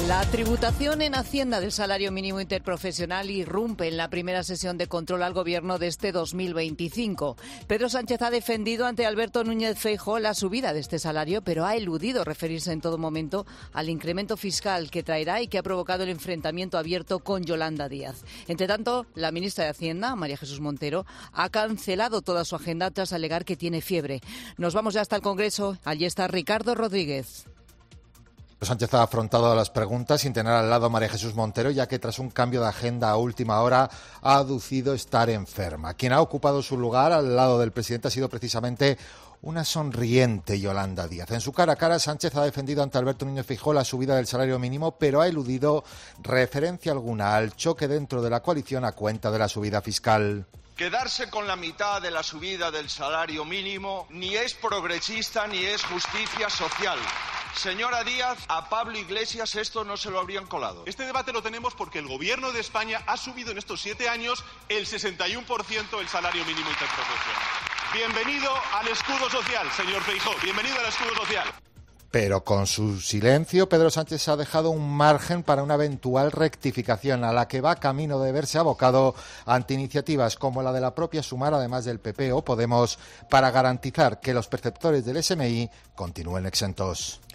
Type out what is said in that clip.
La tributación en Hacienda del salario mínimo interprofesional irrumpe en la primera sesión de control al Gobierno de este 2025. Pedro Sánchez ha defendido ante Alberto Núñez Feijóo la subida de este salario, pero ha eludido referirse en todo momento al incremento fiscal que traerá y que ha provocado el enfrentamiento abierto con Yolanda Díaz. Entre tanto, la ministra de Hacienda, María Jesús Montero, ha cancelado toda su agenda tras alegar que tiene fiebre. Nos vamos ya hasta el Congreso. Allí está Ricardo Rodríguez. Sánchez ha afrontado las preguntas sin tener al lado a María Jesús Montero, ya que tras un cambio de agenda a última hora ha aducido estar enferma. Quien ha ocupado su lugar al lado del presidente ha sido precisamente una sonriente Yolanda Díaz. En su cara a cara, Sánchez ha defendido ante Alberto Núñez Feijóo la subida del salario mínimo, pero ha eludido referencia alguna al choque dentro de la coalición a cuenta de la subida fiscal. Quedarse con la mitad de la subida del salario mínimo ni es progresista ni es justicia social. Señora Díaz, a Pablo Iglesias esto no se lo habrían colado. Este debate lo tenemos porque el Gobierno de España ha subido en estos 7 años el 61% del salario mínimo interprofesional. Bienvenido al escudo social, señor Feijóo, bienvenido al escudo social. Pero con su silencio, Pedro Sánchez ha dejado un margen para una eventual rectificación a la que va camino de verse abocado ante iniciativas como la de la propia Sumar, además del PP o Podemos, para garantizar que los perceptores del SMI continúen exentos.